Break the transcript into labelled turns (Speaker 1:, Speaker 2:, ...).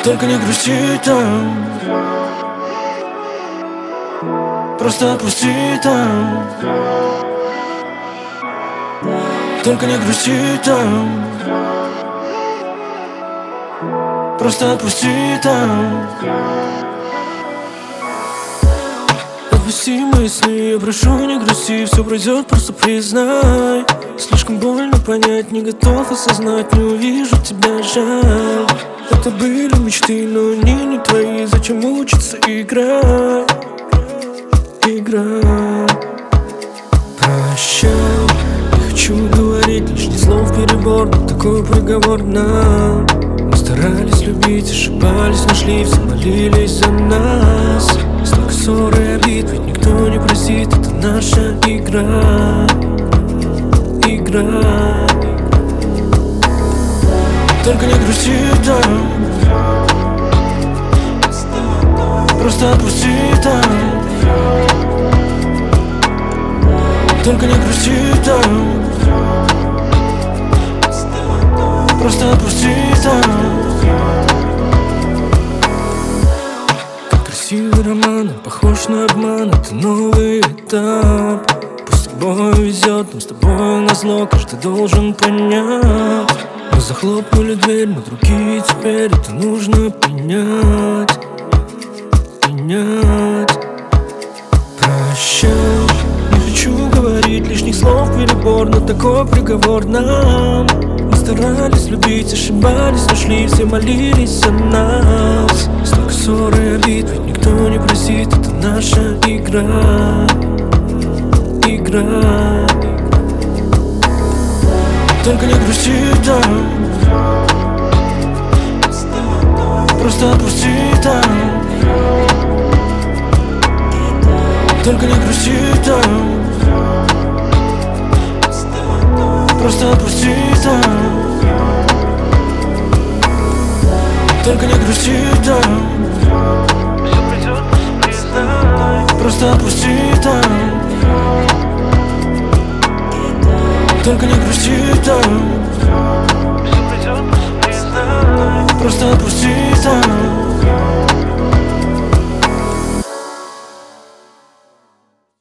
Speaker 1: Только не грусти там, просто отпусти там. Только не грусти там, просто отпусти там. Отпусти мои сны, я прошу, не грусти. Все пройдет, просто признай. Слишком больно понять, не готов осознать. Не увижу тебя, жаль. Это были мечты, но они не твои. Зачем мучиться, играть? Прощай, не хочу говорить лишних слов перебор, но такой приговор нам. Мы старались любить, ошибались, нашли, все молились за нас. Столько ссор и обид, ведь никто не простит. Это наша игра. Только не грусти там, просто отпусти там. Только не грусти там, просто отпусти там. Как красивый роман, он похож на обман. Это новый этап. Пусть с тобой везет, но с тобой назло. Каждый должен понять. Мы захлопнули дверь, мы другие теперь. Это нужно принять. Прощай, не хочу говорить лишних слов перебор, но такой приговор нам. Мы старались любить, ошибались, нашли, все молились за нас. Столько ссор и обид, ведь никто не простит. Это наша игра. Только не грусти там, просто отпусти там. Только не грусти там, просто отпусти там. Только не грусти там, все придет, признай. Просто отпусти там. Только не грусти там.